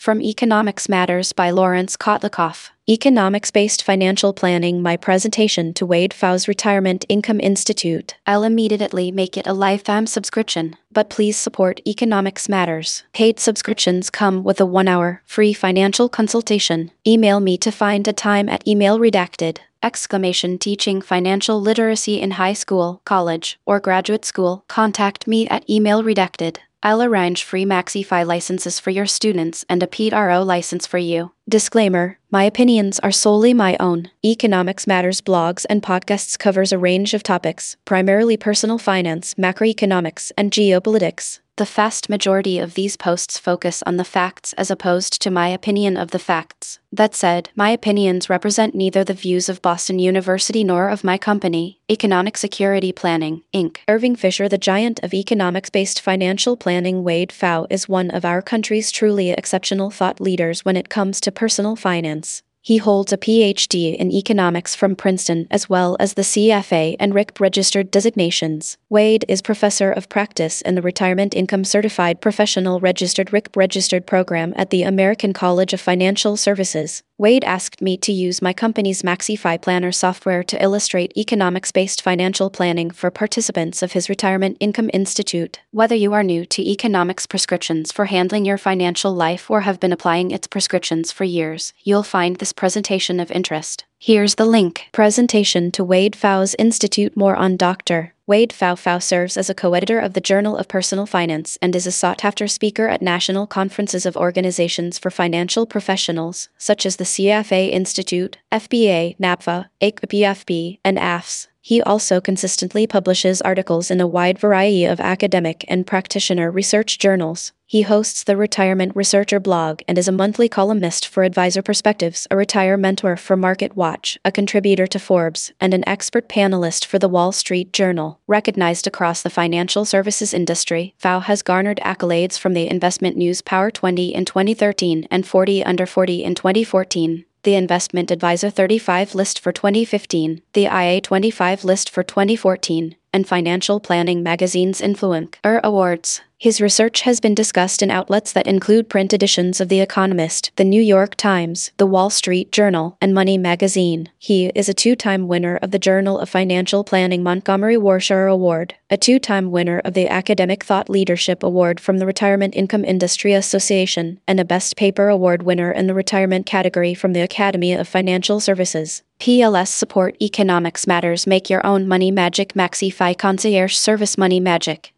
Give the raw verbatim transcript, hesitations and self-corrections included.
From Economics Matters by Lawrence Kotlikoff. Economics-based financial planning. My presentation to Wade Pfau's Retirement Income Institute. I'll immediately make it a lifetime subscription, but please support Economics Matters. Paid subscriptions come with a one-hour free financial consultation. Email me to find a time at email redacted. Exclamation teaching financial literacy in high school, college, or graduate school. Contact me at email redacted. I'll arrange free MaxiFi licenses for your students and a P R O license for you. Disclaimer: my opinions are solely my own. Economics Matters blogs and podcasts covers a range of topics, primarily personal finance, macroeconomics, and geopolitics. The vast majority of these posts focus on the facts as opposed to my opinion of the facts. That said, my opinions represent neither the views of Boston University nor of my company, Economic Security Planning, Incorporated. Irving Fisher, the giant of economics-based financial planning. Wade Pfau is one of our country's truly exceptional thought leaders when it comes to personal finance. He holds a P H D in economics from Princeton as well as the C F A and R I C P registered designations. Wade is Professor of Practice in the Retirement Income Certified Professional Registered R I C P registered program at the American College of Financial Services. Wade asked me to use my company's MaxiFi Planner software to illustrate economics-based financial planning for participants of his Retirement Income Institute. Whether you are new to economics prescriptions for handling your financial life or have been applying its prescriptions for years, you'll find this presentation of interest. Here's the link. Presentation to Wade Pfau's Institute. More on Doctor Wade Pfau. Pfau serves as a co-editor of the Journal of Personal Finance and is a sought-after speaker at national conferences of organizations for financial professionals, such as the C F A Institute, F B A, NAPFA, A C P F B, and A F S. He also consistently publishes articles in a wide variety of academic and practitioner research journals. He hosts the Retirement Researcher blog and is a monthly columnist for Advisor Perspectives, a retire mentor for Market Watch, a contributor to Forbes, and an expert panelist for the Wall Street Journal. Recognized across the financial services industry, Pfau has garnered accolades from the Investment News Power twenty in twenty thirteen and forty under forty in twenty fourteen. The Investment Advisor thirty-five list for twenty fifteen, the I A twenty-five list for twenty fourteen, and Financial Planning Magazine's Influencer Awards. His research has been discussed in outlets that include print editions of The Economist, The New York Times, The Wall Street Journal, and Money Magazine. He is a two-time winner of the Journal of Financial Planning Montgomery Warshaw Award, a two-time winner of the Academic Thought Leadership Award from the Retirement Income Industry Association, and a Best Paper Award winner in the retirement category from the Academy of Financial Services. P L S support Economics Matters. Make your own Money Magic MaxiFi concierge service. Money Magic